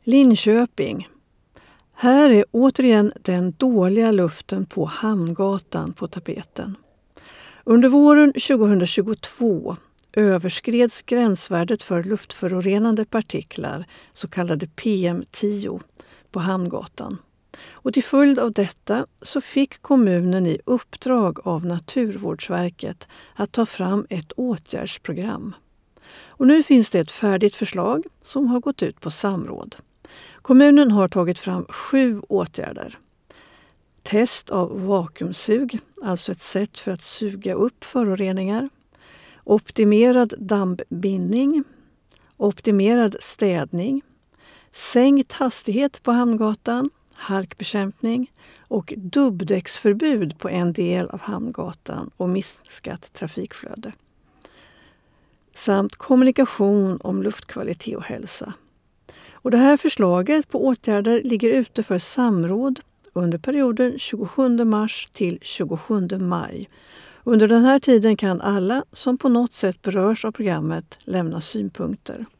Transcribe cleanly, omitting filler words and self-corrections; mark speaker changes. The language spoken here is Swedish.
Speaker 1: Linköping. Här är återigen den dåliga luften på Hamngatan på tapeten. Under våren 2022 överskreds gränsvärdet för luftförorenande partiklar, så kallade PM10, på Hamngatan. Och till följd av detta så fick kommunen i uppdrag av Naturvårdsverket att ta fram ett åtgärdsprogram. Och nu finns det ett färdigt förslag som har gått ut på samråd. Kommunen har tagit fram 7 åtgärder. Test av vakuumsug, alltså ett sätt för att suga upp föroreningar. Optimerad dammbindning. Optimerad städning. Sänkt hastighet på Hamngatan. Halkbekämpning och dubbdäcksförbud på en del av Hamngatan och minskat trafikflöde. Samt kommunikation om luftkvalitet och hälsa. Och det här förslaget på åtgärder ligger ute för samråd under perioden 27 mars till 27 maj. Under den här tiden kan alla som på något sätt berörs av programmet lämna synpunkter.